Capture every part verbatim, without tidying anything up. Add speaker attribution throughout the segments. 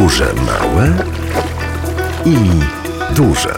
Speaker 1: Duże, małe i duże.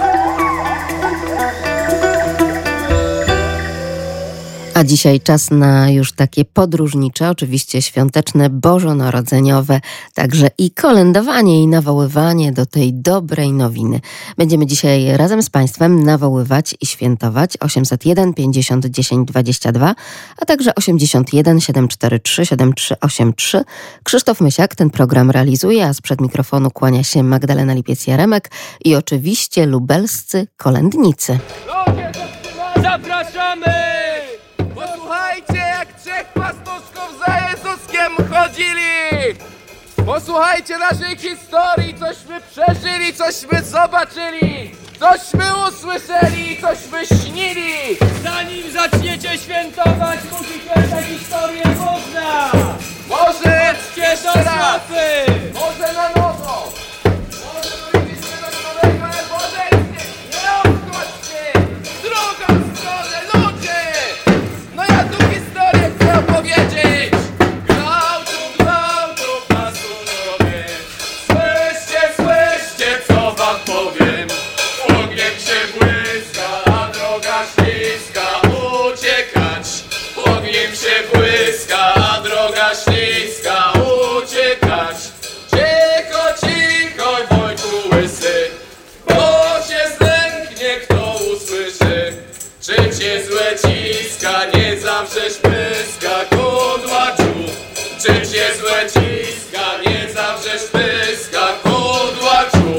Speaker 2: A dzisiaj czas na już takie podróżnicze, oczywiście świąteczne, bożonarodzeniowe, także i kolędowanie i nawoływanie do tej dobrej nowiny. Będziemy dzisiaj razem z Państwem nawoływać i świętować osiemset jeden pięćdziesiąt dziesięć dwadzieścia dwa, a także osiemdziesiąt jeden siedemset czterdzieści trzy siedemdziesiąt trzy osiemdziesiąt trzy. Krzysztof Mysiak ten program realizuje, a sprzed mikrofonu kłania się Magdalena Lipiec-Jaremek i oczywiście lubelscy kolędnicy.
Speaker 3: Zapraszamy! Posłuchajcie, jak trzech pastuszków za Jezuskiem chodzili! Posłuchajcie naszej historii, cośmy przeżyli, cośmy zobaczyli, cośmy usłyszeli, cośmy śnili! Zanim zaczniecie świętować, musicie tę historię poznać! Może jeszcze raz! Może na nowo! Może powiedzieliśmy do nowego, ale podejdźcie! Nie odchodźcie! Drugą stronę, ludzie! No ja tu historię chcę opowiedzieć! Gwałtu, gwałtu, pastuszkowie! Słyszcie, słyszcie, co wam powiem! Ogniem się błyska, a droga śliska, uciekać! Ogniem się błyska, a droga śliska, uciekać! Cicho, cicho, Wojtku łysy, bo się zlęknie, kto usłyszy. Czym się złe ciska, nie zawrzesz pyska, kudłaczu. Czym się złe ciska, nie zawrzesz pyska, kudłaczu.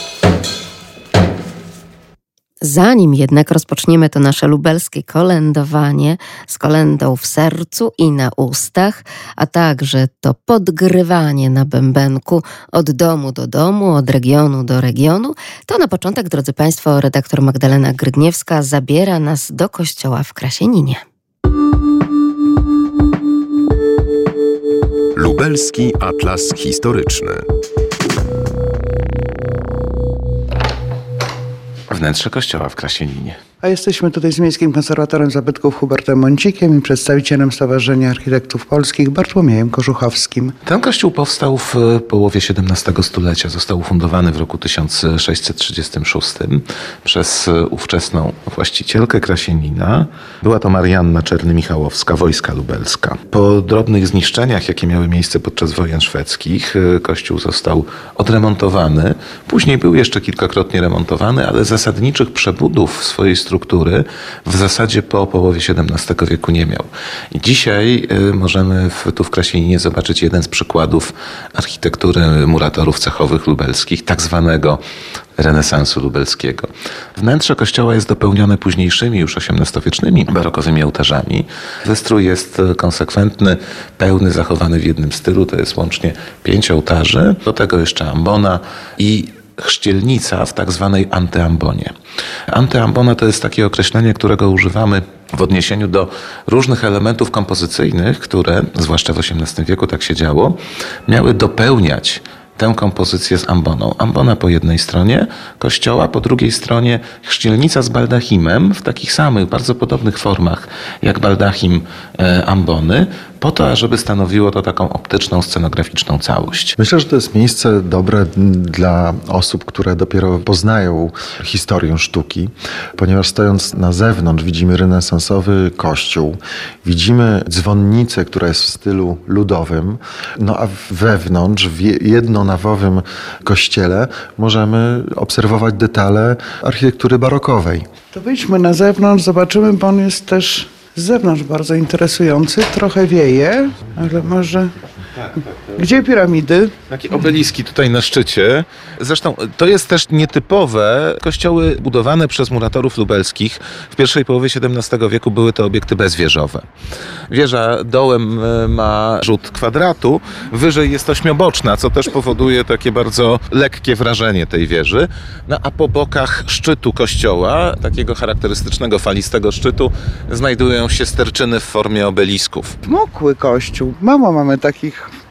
Speaker 2: Zanim jednak rozpoczniemy to nasze lubelskie kolędowanie z kolędą w sercu i na ustach, a także to podgrywanie na bębenku od domu do domu, od regionu do regionu, to na początek, drodzy Państwo, redaktor Magdalena Grydniewska zabiera nas do kościoła w Krasieninie.
Speaker 1: Lubelski Atlas Historyczny.
Speaker 4: Wnętrze kościoła w Krasieninie.
Speaker 5: A jesteśmy tutaj z Miejskim Konserwatorem Zabytków Hubertem Mącikiem i przedstawicielem Stowarzyszenia Architektów Polskich Bartłomiejem Korzuchowskim.
Speaker 4: Ten kościół powstał w połowie siedemnastego stulecia. Został ufundowany w roku tysiąc sześćset trzydziestym szóstym przez ówczesną właścicielkę Krasienina. Była to Marianna Czerny-Michałowska, Wojska Lubelska. Po drobnych zniszczeniach, jakie miały miejsce podczas wojen szwedzkich, kościół został odremontowany. Później był jeszcze kilkakrotnie remontowany, ale zasadniczych przebudów swojej struktury w zasadzie po połowie siedemnastego wieku nie miał. I dzisiaj y, możemy w, tu w Krasieninie zobaczyć jeden z przykładów architektury muratorów cechowych lubelskich, tak zwanego renesansu lubelskiego. Wnętrze kościoła jest dopełnione późniejszymi, już osiemnastowiecznymi barokowymi ołtarzami. Wystrój jest konsekwentny, pełny, zachowany w jednym stylu. To jest łącznie pięć ołtarzy. Do tego jeszcze ambona i chrzcielnica w tak zwanej antyambonie. Antyambona to jest takie określenie, którego używamy w odniesieniu do różnych elementów kompozycyjnych, które, zwłaszcza w osiemnastym wieku tak się działo, miały dopełniać tę kompozycję z amboną. Ambona po jednej stronie kościoła, po drugiej stronie chrzcielnica z baldachimem w takich samych, bardzo podobnych formach jak baldachim e, ambony, po to, ażeby stanowiło to taką optyczną, scenograficzną całość.
Speaker 6: Myślę, że to jest miejsce dobre dla osób, które dopiero poznają historię sztuki, ponieważ stojąc na zewnątrz widzimy renesansowy kościół, widzimy dzwonnicę, która jest w stylu ludowym, no a wewnątrz, w jednonawowym kościele możemy obserwować detale architektury barokowej.
Speaker 5: To wyjdźmy na zewnątrz, zobaczymy, bo on jest też z zewnątrz bardzo interesujący. Trochę wieje, ale może... Gdzie piramidy?
Speaker 4: Takie obeliski tutaj na szczycie. Zresztą to jest też nietypowe. Kościoły budowane przez muratorów lubelskich w pierwszej połowie siedemnastego wieku były to obiekty bezwieżowe. Wieża dołem ma rzut kwadratu, wyżej jest ośmioboczna, co też powoduje takie bardzo lekkie wrażenie tej wieży. No a po bokach szczytu kościoła, takiego charakterystycznego falistego szczytu, znajdują się sterczyny w formie obelisków.
Speaker 5: Wmokły kościół. Mało mamy takich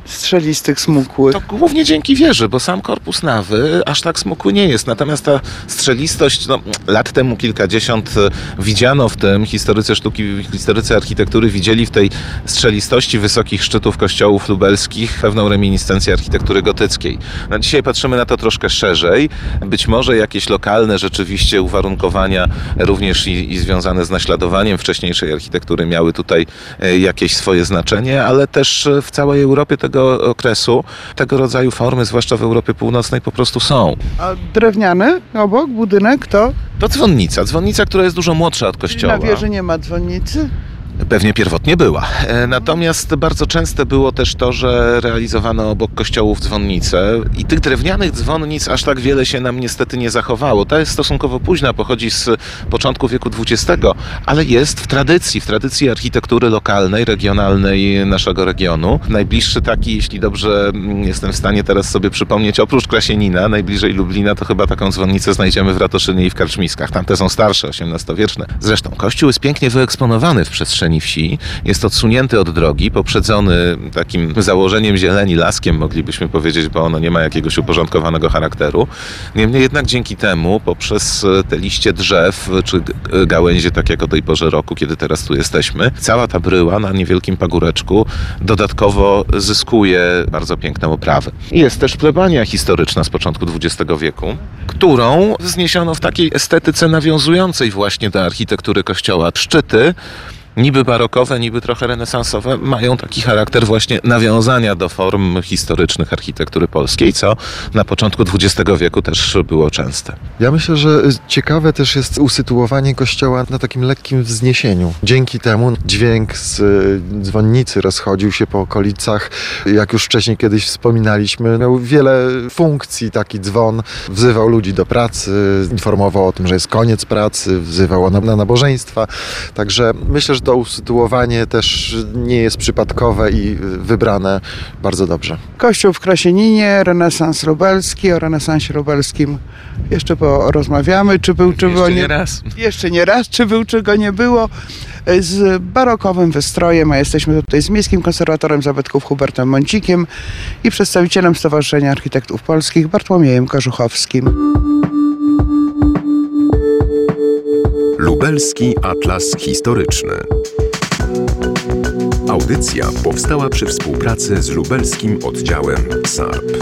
Speaker 5: strzelistych, smukłych.
Speaker 4: To głównie dzięki wieży, bo sam korpus nawy aż tak smukły nie jest. Natomiast ta strzelistość, no, lat temu kilkadziesiąt widziano w tym, historycy sztuki, historycy architektury widzieli w tej strzelistości wysokich szczytów kościołów lubelskich pewną reminiscencję architektury gotyckiej. No, dzisiaj patrzymy na to troszkę szerzej. Być może jakieś lokalne rzeczywiście uwarunkowania, również i, i związane z naśladowaniem wcześniejszej architektury, miały tutaj jakieś swoje znaczenie, ale też w całej Europie tego okresu tego rodzaju formy, zwłaszcza w Europie Północnej, po prostu są.
Speaker 5: A drewniany obok, budynek to?
Speaker 4: To dzwonnica. Dzwonnica, która jest dużo młodsza od kościoła.
Speaker 5: Na wieży nie ma dzwonnicy?
Speaker 4: Pewnie pierwotnie była. Natomiast bardzo częste było też to, że realizowano obok kościołów dzwonnice i tych drewnianych dzwonnic aż tak wiele się nam niestety nie zachowało. Ta jest stosunkowo późna, pochodzi z początku wieku dwudziestego, ale jest w tradycji, w tradycji architektury lokalnej, regionalnej naszego regionu. Najbliższy taki, jeśli dobrze jestem w stanie teraz sobie przypomnieć, oprócz Krasienina, najbliżej Lublina, to chyba taką dzwonnicę znajdziemy w Ratoszynie i w Karczmiskach. Tamte są starsze, osiemnastowieczne. Zresztą kościół jest pięknie wyeksponowany w przestrzeni wsi, jest odsunięty od drogi, poprzedzony takim założeniem zieleni, laskiem moglibyśmy powiedzieć, bo ono nie ma jakiegoś uporządkowanego charakteru. Niemniej jednak dzięki temu, poprzez te liście drzew, czy gałęzie, tak jak o tej porze roku, kiedy teraz tu jesteśmy, cała ta bryła na niewielkim pagóreczku dodatkowo zyskuje bardzo piękną oprawę. Jest też plebania historyczna z początku dwudziestego wieku, którą wzniesiono w takiej estetyce nawiązującej właśnie do architektury kościoła. Szczyty, niby barokowe, niby trochę renesansowe, mają taki charakter właśnie nawiązania do form historycznych architektury polskiej, co na początku dwudziestego wieku też było częste.
Speaker 6: Ja myślę, że ciekawe też jest usytuowanie kościoła na takim lekkim wzniesieniu. Dzięki temu dźwięk z dzwonnicy rozchodził się po okolicach. Jak już wcześniej kiedyś wspominaliśmy, miał wiele funkcji. Taki dzwon wzywał ludzi do pracy, informował o tym, że jest koniec pracy, wzywał na nabożeństwa. Także myślę, że to usytuowanie też nie jest przypadkowe i wybrane bardzo dobrze.
Speaker 5: Kościół w Krasieninie, renesans lubelski. O renesansie lubelskim jeszcze porozmawiamy. Czy był, czy
Speaker 4: Jeszcze
Speaker 5: było,
Speaker 4: nie,
Speaker 5: nie
Speaker 4: raz.
Speaker 5: Jeszcze nie raz, czy był, czy go nie było. Z barokowym wystrojem, a jesteśmy tutaj z Miejskim Konserwatorem Zabytków Hubertem Mącikiem i przedstawicielem Stowarzyszenia Architektów Polskich Bartłomiejem Korzuchowskim.
Speaker 1: Lubelski Atlas Historyczny. Audycja powstała przy współpracy z lubelskim oddziałem S A R P.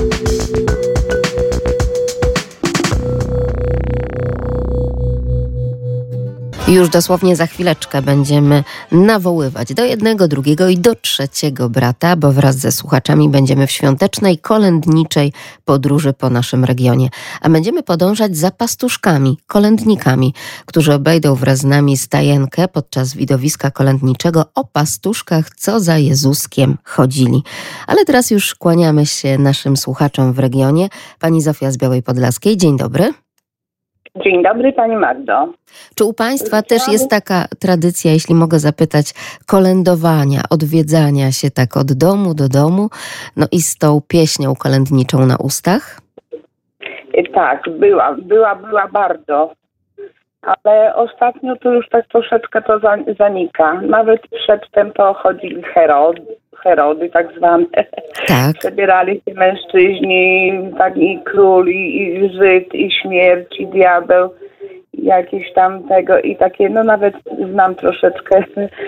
Speaker 2: Już dosłownie za chwileczkę będziemy nawoływać do jednego, drugiego i do trzeciego brata, bo wraz ze słuchaczami będziemy w świątecznej, kolędniczej podróży po naszym regionie. A będziemy podążać za pastuszkami, kolędnikami, którzy obejdą wraz z nami stajenkę podczas widowiska kolędniczego o pastuszkach, co za Jezuskiem chodzili. Ale teraz już kłaniamy się naszym słuchaczom w regionie. Pani Zofia z Białej Podlaskiej, dzień dobry.
Speaker 7: Dzień dobry, Pani Magdo.
Speaker 2: Czy u Państwa też jest taka tradycja, jeśli mogę zapytać, kolędowania, odwiedzania się tak od domu do domu, no i z tą pieśnią kolędniczą na ustach?
Speaker 7: Tak, była, była, była bardzo, ale ostatnio to już tak troszeczkę to zanika. Nawet przedtem to chodzili Herody, Herody tak zwane.
Speaker 2: Tak.
Speaker 7: Przebierali się mężczyźni, tak i król, i, i Żyd, i śmierć, i diabeł, jakieś tam tego i takie, no nawet znam troszeczkę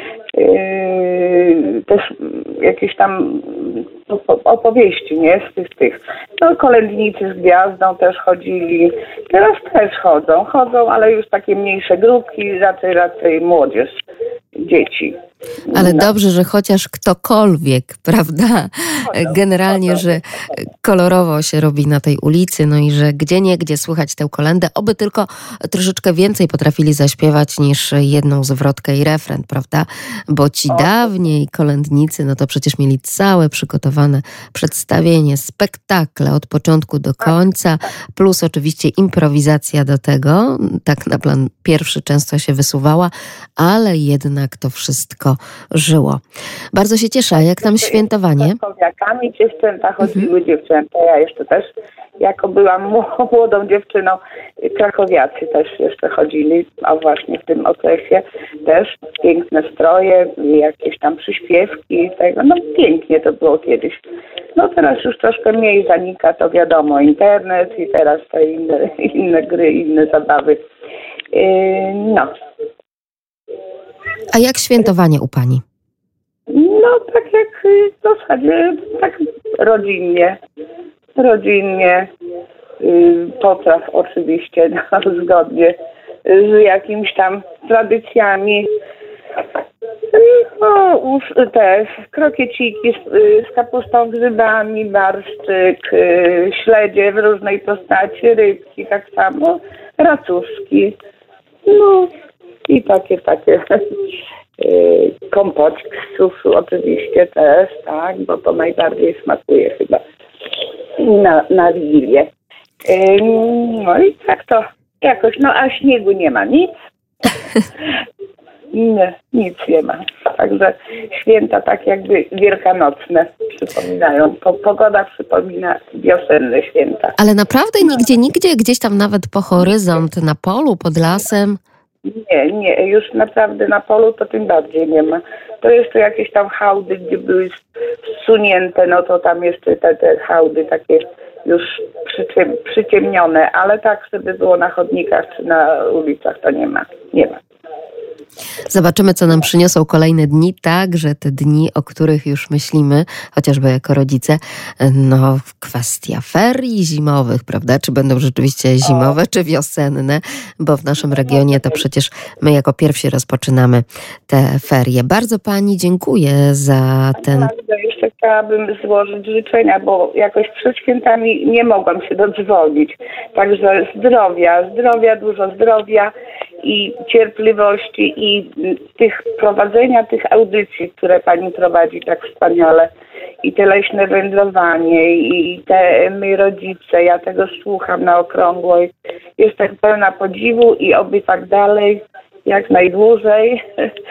Speaker 7: yy, też jakieś tam opowieści, nie? Z tych, tych. No kolędnicy z gwiazdą też chodzili. Teraz też chodzą, chodzą, ale już takie mniejsze grupki, raczej, raczej młodzież, dzieci.
Speaker 2: Ale no. Dobrze, że chociaż ktokolwiek, prawda? Generalnie, że kolorowo się robi na tej ulicy, no i że gdzieniegdzie słychać tę kolędę, oby tylko troszeczkę więcej potrafili zaśpiewać niż jedną zwrotkę i refren, prawda? Bo ci dawniej kolędnicy, no to przecież mieli całe przygotowane przedstawienie, spektakle od początku do końca, plus oczywiście improwizacja do tego, tak na plan pierwszy często się wysuwała, ale jednak to wszystko wszystko żyło. Bardzo się cieszę. A jak tam świętowanie?
Speaker 7: Z krakowiakami dziewczęta chodziły, mhm. dziewczęta. Ja jeszcze też, jako byłam młodą dziewczyną, krakowiacy też jeszcze chodzili, a właśnie w tym okresie też piękne stroje, jakieś tam przyśpiewki i tego. No pięknie to było kiedyś. No teraz już troszkę mniej zanika, to wiadomo, internet i teraz te inne, inne gry, inne zabawy. Yy, no.
Speaker 2: A jak świętowanie u pani?
Speaker 7: No tak jak w zasadzie, tak rodzinnie. Rodzinnie. Yy, potraw oczywiście, no, zgodnie z jakimiś tam tradycjami. No, te krokieciki z, z kapustą, grzybami, barszczyk, yy, śledzie w różnej postaci, rybki tak samo, racuszki, no i takie, takie yy, kompocik z suszu oczywiście też, tak, bo to najbardziej smakuje chyba na, na Wigilię. Yy, no i tak to jakoś, no a śniegu nie ma nic. Nie, nic nie ma. Także święta tak jakby wielkanocne przypominają. Po, pogoda przypomina wiosenne święta.
Speaker 2: Ale naprawdę nigdzie, nigdzie, gdzieś tam nawet po horyzont, na polu, pod lasem?
Speaker 7: Nie, nie, już naprawdę na polu to tym bardziej nie ma. To jeszcze jakieś tam hałdy, gdzie były zsunięte, no to tam jeszcze te, te hałdy takie już przyciem, przyciemnione, ale tak, żeby było na chodnikach czy na ulicach, to nie ma, nie ma.
Speaker 2: Zobaczymy, co nam przyniosą kolejne dni, także te dni, o których już myślimy, chociażby jako rodzice, no kwestia ferii zimowych, prawda? Czy będą rzeczywiście zimowe, czy wiosenne, bo w naszym regionie to przecież my jako pierwsi rozpoczynamy te ferie. Bardzo pani dziękuję za ten...
Speaker 7: Jeszcze chciałabym złożyć życzenia, bo jakoś przed świętami nie mogłam się dodzwonić. Także zdrowia, zdrowia, dużo zdrowia i cierpliwości i tych prowadzenia tych audycji, które pani prowadzi tak wspaniale, i te leśne wędrowanie i te my rodzice, ja tego słucham na okrągło i jestem pełna podziwu i oby tak dalej, jak najdłużej.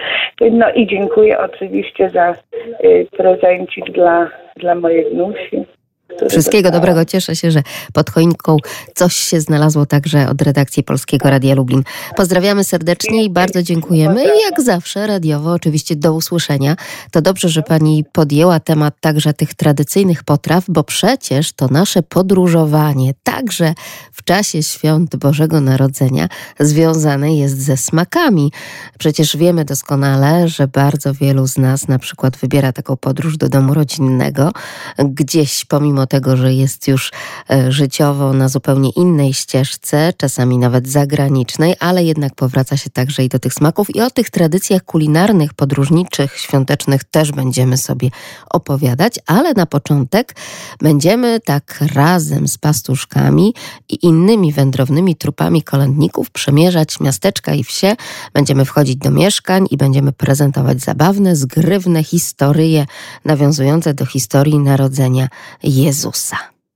Speaker 7: No i dziękuję oczywiście za y, prezencik dla, dla mojej wnusi.
Speaker 2: Wszystkiego dobrego. Cieszę się, że pod choinką coś się znalazło także od redakcji Polskiego Radia Lublin. Pozdrawiamy serdecznie i bardzo dziękujemy. I jak zawsze radiowo oczywiście do usłyszenia. To dobrze, że pani podjęła temat także tych tradycyjnych potraw, bo przecież to nasze podróżowanie także w czasie świąt Bożego Narodzenia związane jest ze smakami. Przecież wiemy doskonale, że bardzo wielu z nas na przykład wybiera taką podróż do domu rodzinnego, gdzieś pomimo tego, że jest już życiowo na zupełnie innej ścieżce, czasami nawet zagranicznej, ale jednak powraca się także i do tych smaków i o tych tradycjach kulinarnych, podróżniczych, świątecznych też będziemy sobie opowiadać, ale na początek będziemy tak razem z pastuszkami i innymi wędrownymi trupami kolędników przemierzać miasteczka i wsie. Będziemy wchodzić do mieszkań i będziemy prezentować zabawne, zgrywne historyje nawiązujące do historii narodzenia Jezusa.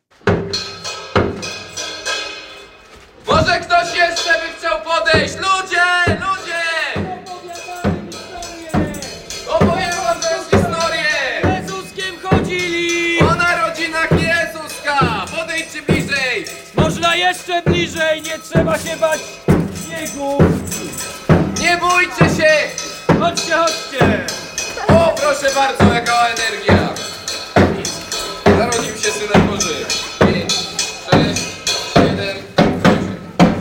Speaker 3: Może ktoś jeszcze by chciał podejść? Ludzie! Ludzie! Opowiem wam teraz historię!
Speaker 8: Jezuskiem chodzili!
Speaker 3: O narodzinach Jezuska! Podejdźcie bliżej!
Speaker 8: Można jeszcze bliżej, nie trzeba się bać śniegu!
Speaker 3: Nie bójcie się!
Speaker 8: Chodźcie, chodźcie!
Speaker 3: O, proszę bardzo, jaka energia! Narodził się Synek Boży. pięć, sześć, siedem, osiem.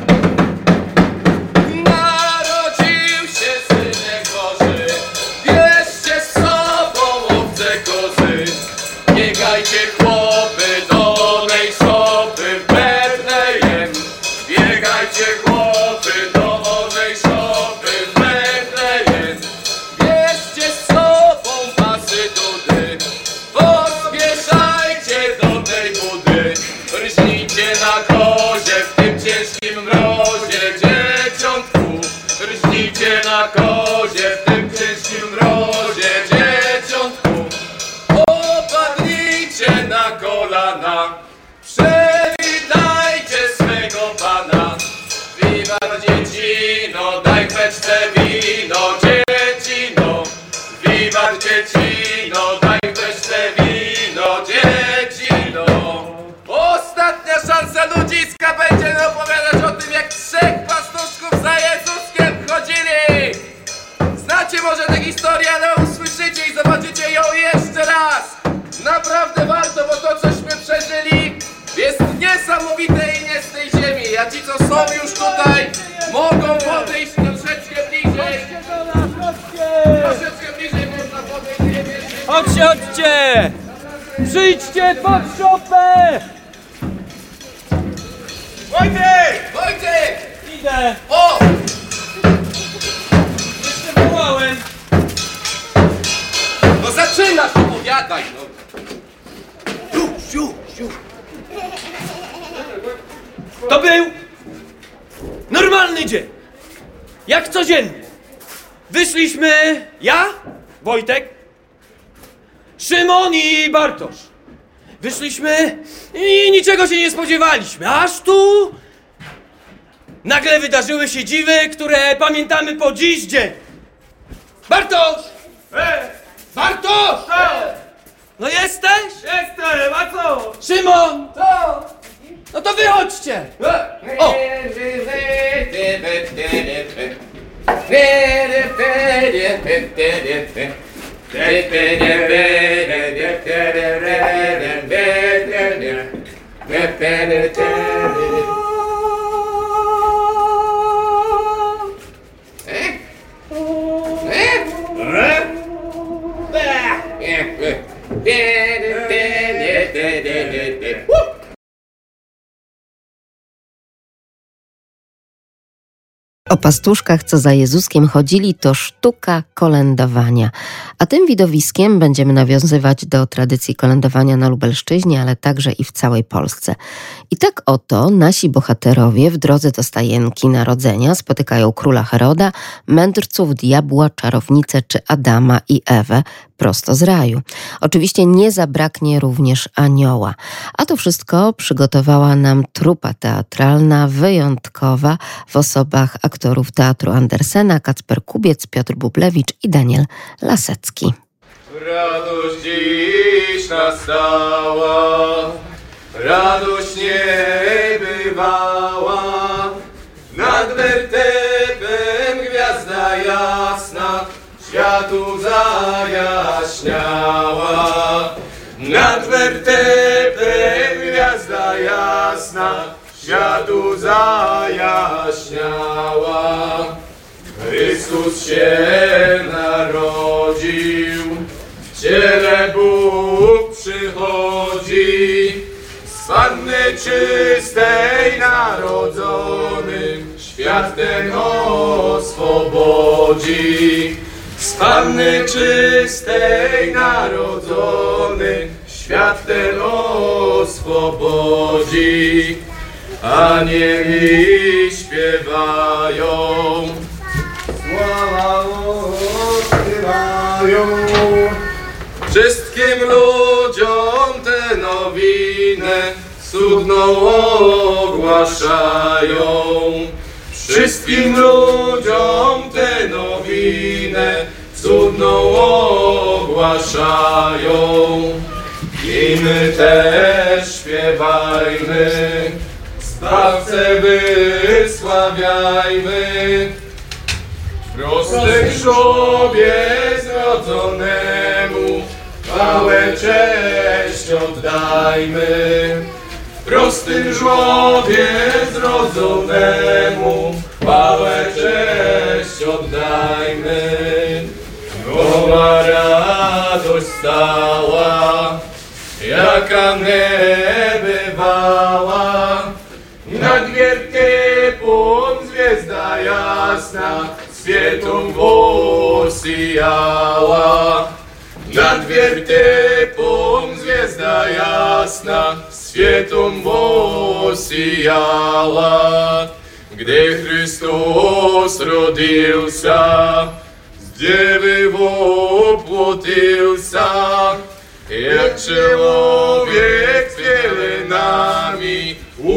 Speaker 3: Narodził się Synek Boży. Bierzcie z sobą owce kozy. Biegajcie chłopy do onej szopy w Betlejem. Biegajcie chłopy do onej szopy w Betlejem. Bierzcie z sobą pasy dudy. Pospieszajcie do tej budy. Rżnijcie na kozie w tym ciężkim mrozie, dzieciątku. Rżnijcie na kozie w tym ciężkim mrozie, dzieciątku. Opadnijcie na kolana. Przywitajcie swego Pana. Wiwat dziecino, daj w beczce wino, dziecino. ci co są już tutaj, mogą podejść troszeczkę bliżej. Troszeczkę bliżej można podejść.
Speaker 8: Chodźcie, chodźcie! Przyjdźcie pod szopę!
Speaker 3: Wojtek! Wojtek!
Speaker 8: Idę!
Speaker 3: O!
Speaker 8: Jeszcze wołałem!
Speaker 3: No zaczynasz, opowiadaj, no. Już, już, już.
Speaker 8: To był normalny dzień. Jak codziennie. Wyszliśmy ja, Wojtek, Szymon i Bartosz. Wyszliśmy i niczego się nie spodziewaliśmy. Aż tu nagle wydarzyły się dziwy, które pamiętamy po dziś dzień. Bartosz!
Speaker 3: E!
Speaker 8: Bartosz!
Speaker 3: Co?
Speaker 8: No jesteś?
Speaker 3: Jestem, a co?
Speaker 8: Szymon!
Speaker 3: Co?
Speaker 8: No to wychodźcie!
Speaker 3: O!
Speaker 2: O pastuszkach, co za Jezuskiem chodzili, to sztuka kolędowania. A tym widowiskiem będziemy nawiązywać do tradycji kolędowania na Lubelszczyźnie, ale także i w całej Polsce. I tak oto nasi bohaterowie w drodze do stajenki Narodzenia spotykają króla Heroda, mędrców, diabła, czarownicę czy Adama i Ewę prosto z raju. Oczywiście nie zabraknie również anioła. A to wszystko przygotowała nam trupa teatralna, wyjątkowa w osobach aktorów Teatru Andersena, Kacper Kubiec, Piotr Bublewicz i Daniel Lasecki.
Speaker 3: Radość dziś nastała, radość niebywała, nad wertepem gwiazda jasna światu zajaśniała. Nad wertepem gwiazda jasna światu zajaśniała. Chrystus się narodził, w ciele Bóg przychodzi, z Panny czystej narodzony, świat ten oswobodzi. Z Panny czystej narodzony, świat ten oswobodzi. Anieli śpiewają, sława śpiewają, wszystkim ludziom tę nowinę cudną ogłaszają. Wszystkim ludziom tę nowinę cudną ogłaszają. I my też śpiewajmy, Zbawcę wysławiajmy, w prostym żłobie zrodzonemu chwałę, cześć oddajmy. W prostym żłobie zrodzonemu chwałę, cześć oddajmy. Nowa radość stała, jaka niebywała, nad wiertepem gwiazda jasna świetom wosijała. Nad wiertepem gwiazda jasna świetom wosijała. Gdy Chrystus rodziłся, z dziewy woplotился, jak człowiek z pielenami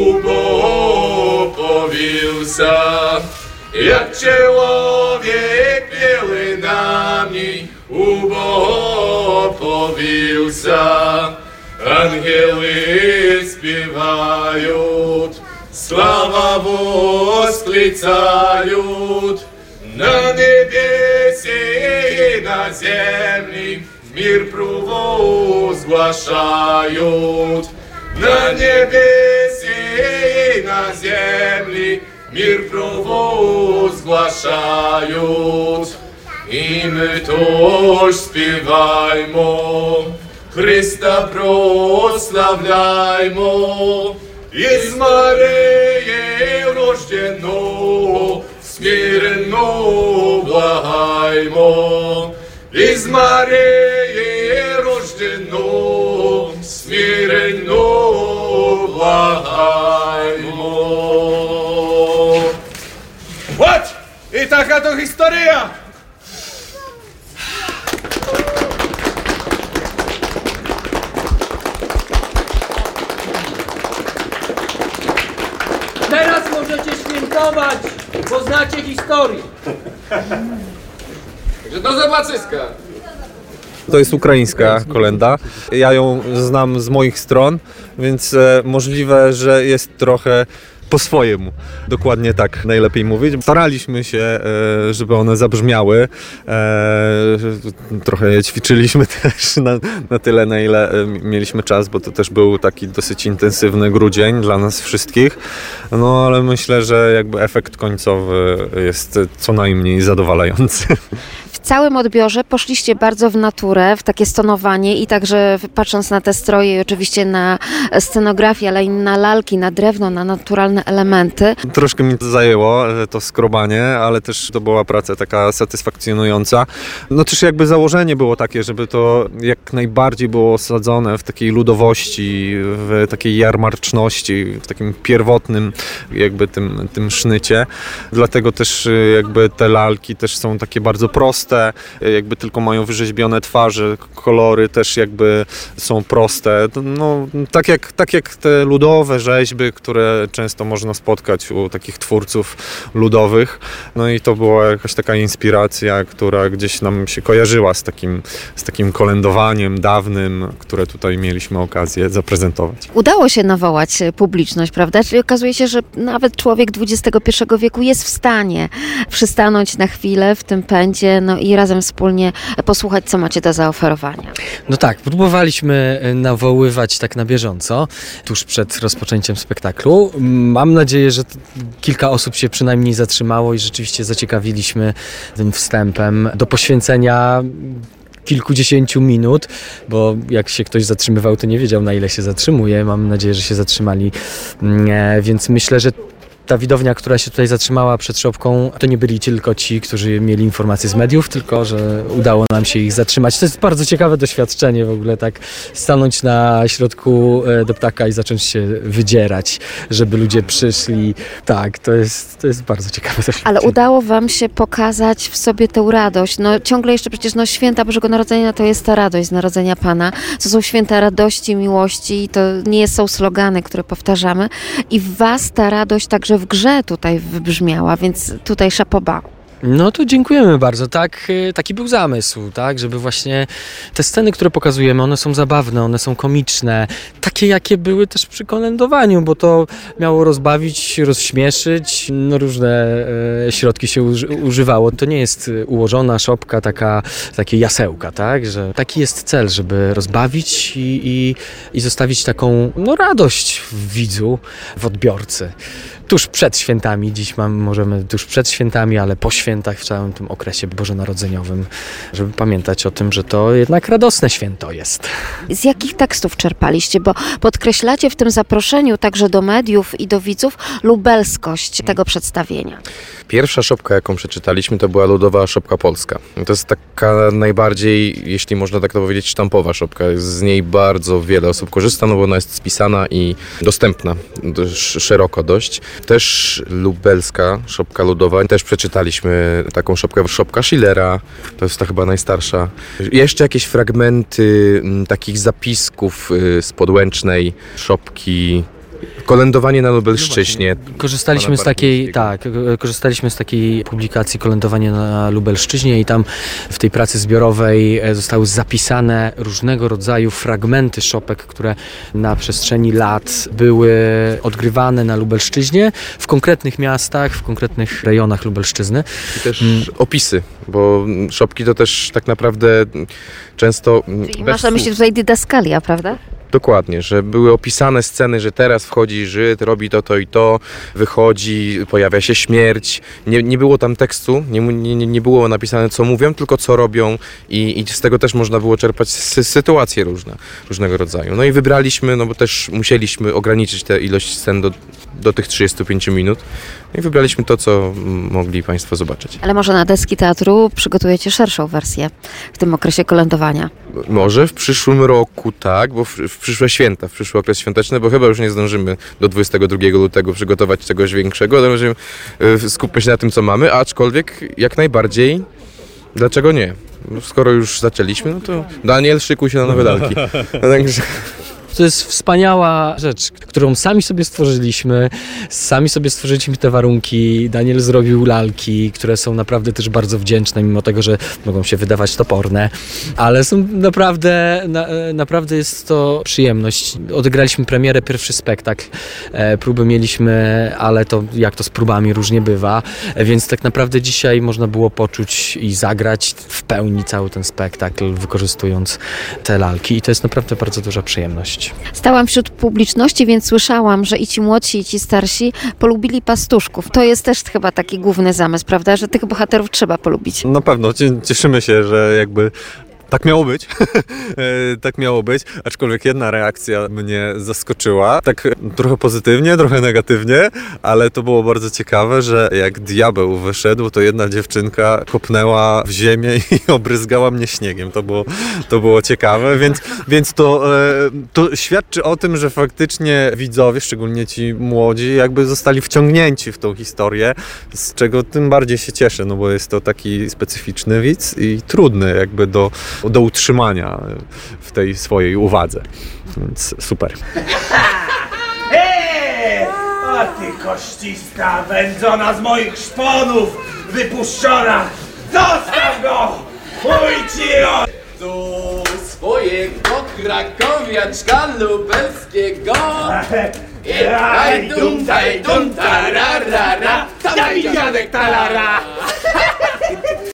Speaker 3: upopowiłся. Jak człowiek pielenami upopowiłся. Ангелы спевают, слава восклицают, на небесе и на земле мир провозглашают. На небесе и na ziemi, mir zgłaszając. I my toż śpiewajmo, Chrysta proslavljajmo, i z Maryję rożdzieną, smirno błagajmo, i z Maryję rożdzieną, smirno błagajmo. What? I taka to historia!
Speaker 8: Teraz możecie świętować, bo znacie historię.
Speaker 3: Że do zobaczyska.
Speaker 9: To jest ukraińska kolenda. Ja ją znam z moich stron, więc e, możliwe, że jest trochę po swojemu. Dokładnie tak najlepiej mówić. Staraliśmy się, e, żeby one zabrzmiały. E, trochę je ćwiczyliśmy też na, na tyle, na ile e, mieliśmy czas, bo to też był taki dosyć intensywny grudzień dla nas wszystkich. No ale myślę, że jakby efekt końcowy jest co najmniej zadowalający.
Speaker 2: W całym odbiorze poszliście bardzo w naturę, w takie stonowanie i także patrząc na te stroje i oczywiście na scenografię, ale i na lalki, na drewno, na naturalne elementy.
Speaker 9: Troszkę mi to zajęło, to skrobanie, ale też to była praca taka satysfakcjonująca. No też jakby założenie było takie, żeby to jak najbardziej było osadzone w takiej ludowości, w takiej jarmarczności, w takim pierwotnym jakby tym, tym sznycie. Dlatego też jakby te lalki też są takie bardzo proste, jakby tylko mają wyrzeźbione twarze, kolory też jakby są proste. No, tak, jak, tak jak te ludowe rzeźby, które często można spotkać u takich twórców ludowych. No i to była jakaś taka inspiracja, która gdzieś nam się kojarzyła z takim, z takim kolędowaniem dawnym, które tutaj mieliśmy okazję zaprezentować.
Speaker 2: Udało się nawołać publiczność, prawda? Czyli okazuje się, że nawet człowiek dwudziestego pierwszego wieku jest w stanie przystanąć na chwilę w tym pędzie, no i razem wspólnie posłuchać, co macie do zaoferowania.
Speaker 10: No tak, próbowaliśmy nawoływać tak na bieżąco, tuż przed rozpoczęciem spektaklu. Mam nadzieję, że kilka osób się przynajmniej zatrzymało i rzeczywiście zaciekawiliśmy tym wstępem do poświęcenia kilkudziesięciu minut, bo jak się ktoś zatrzymywał, to nie wiedział, na ile się zatrzymuje. Mam nadzieję, że się zatrzymali, więc myślę, że ta widownia, która się tutaj zatrzymała przed szopką, to nie byli tylko ci, którzy mieli informacje z mediów, tylko że udało nam się ich zatrzymać. To jest bardzo ciekawe doświadczenie w ogóle, tak stanąć na środku do ptaka i zacząć się wydzierać, żeby ludzie przyszli. Tak, to jest, to jest bardzo ciekawe doświadczenie.
Speaker 2: Ale udało wam się pokazać w sobie tę radość. No ciągle jeszcze przecież no, święta Bożego Narodzenia to jest ta radość z Narodzenia Pana. To są święta radości, miłości i to nie są slogany, które powtarzamy. I w was ta radość także w grze tutaj wybrzmiała, więc tutaj szapoba.
Speaker 10: No to dziękujemy bardzo. Tak, taki był zamysł, tak, żeby właśnie te sceny, które pokazujemy, one są zabawne, one są komiczne, takie jakie były też przy kolędowaniu, bo to miało rozbawić, rozśmieszyć, no różne e, środki się uży, używało. To nie jest ułożona szopka, taka, takie jasełka, tak, że taki jest cel, żeby rozbawić i, i, i zostawić taką no, radość w widzu, w odbiorcy. Tuż przed świętami, dziś mam, możemy tuż przed świętami, ale po świętach, w całym tym okresie bożonarodzeniowym, żeby pamiętać o tym, że to jednak radosne święto jest.
Speaker 2: Z jakich tekstów czerpaliście? Bo podkreślacie w tym zaproszeniu także do mediów i do widzów lubelskość tego przedstawienia.
Speaker 11: Pierwsza szopka, jaką przeczytaliśmy, to była ludowa szopka polska. To jest taka najbardziej, jeśli można tak to powiedzieć, sztampowa szopka. Z niej bardzo wiele osób korzysta, no bo ona jest spisana i dostępna dość szeroko dość. Też lubelska szopka ludowa. Też przeczytaliśmy taką szopkę, szopka Schillera. To jest ta chyba najstarsza. Jeszcze jakieś fragmenty m, takich zapisków y, z podłęcznej szopki. Kolędowanie na Lubelszczyźnie.
Speaker 10: Korzystaliśmy z takiej, tak, korzystaliśmy z takiej publikacji Kolędowanie na Lubelszczyźnie i tam w tej pracy zbiorowej zostały zapisane różnego rodzaju fragmenty szopek, które na przestrzeni lat były odgrywane na Lubelszczyźnie, w konkretnych miastach, w konkretnych rejonach Lubelszczyzny.
Speaker 11: I też hmm. opisy, bo szopki to też tak naprawdę często...
Speaker 2: Czyli masz na myśli tutaj didaskalia, prawda?
Speaker 11: Dokładnie, że były opisane sceny, że teraz wchodzi przychodzi Żyd, robi to, to i to, wychodzi, pojawia się śmierć. Nie, nie było tam tekstu, nie, nie, nie było napisane, co mówią, tylko co robią i, i z tego też można było czerpać sy- sytuacje różne, różnego rodzaju. No i wybraliśmy, no bo też musieliśmy ograniczyć tę ilość scen do, do tych trzydziestu pięciu minut. I wybraliśmy to, co mogli Państwo zobaczyć.
Speaker 12: Ale może na deski teatru przygotujecie szerszą wersję w tym okresie kolędowania?
Speaker 11: Może w przyszłym roku tak, bo w, w przyszłe święta, w przyszły okres świąteczny, bo chyba już nie zdążymy do dwudziestego drugiego lutego przygotować czegoś większego, ale będziemy skupić się na tym, co mamy, aczkolwiek jak najbardziej, dlaczego nie? Skoro już zaczęliśmy, no to Daniel, szykuj się na nowe lalki. Także...
Speaker 10: To jest wspaniała rzecz, którą sami sobie stworzyliśmy, sami sobie stworzyliśmy te warunki. Daniel zrobił lalki, które są naprawdę też bardzo wdzięczne, mimo tego, że mogą się wydawać toporne, ale są naprawdę, na, naprawdę jest to przyjemność. Odegraliśmy premierę, pierwszy spektakl, e, próby mieliśmy, ale to jak to z próbami różnie bywa, e, więc tak naprawdę dzisiaj można było poczuć i zagrać w pełni cały ten spektakl, wykorzystując te lalki i to jest naprawdę bardzo duża przyjemność.
Speaker 12: Stałam wśród publiczności, więc słyszałam, że i ci młodsi, i ci starsi polubili pastuszków. To jest też chyba taki główny zamysł, prawda? Że tych bohaterów trzeba polubić.
Speaker 9: Na pewno, cieszymy się, że jakby tak miało być, tak miało być, aczkolwiek jedna reakcja mnie zaskoczyła, tak trochę pozytywnie, trochę negatywnie, ale to było bardzo ciekawe, że jak diabeł wyszedł, to jedna dziewczynka kopnęła w ziemię i obryzgała mnie śniegiem, to było, to było ciekawe, więc, więc to, to świadczy o tym, że faktycznie widzowie, szczególnie ci młodzi, jakby zostali wciągnięci w tą historię, z czego tym bardziej się cieszę, no bo jest to taki specyficzny widz i trudny jakby do do utrzymania w tej swojej uwadze. Więc super.
Speaker 3: Eee! A ty koścista, wędzona z moich szponów, wypuszczona! Zostaw go! Mój ci o...
Speaker 8: Do swojego krakowiaczka lubelskiego. Ej, dum, daj, dum, ta, ra, ra, ra. Dawaj, dziadek, ta, la, ra.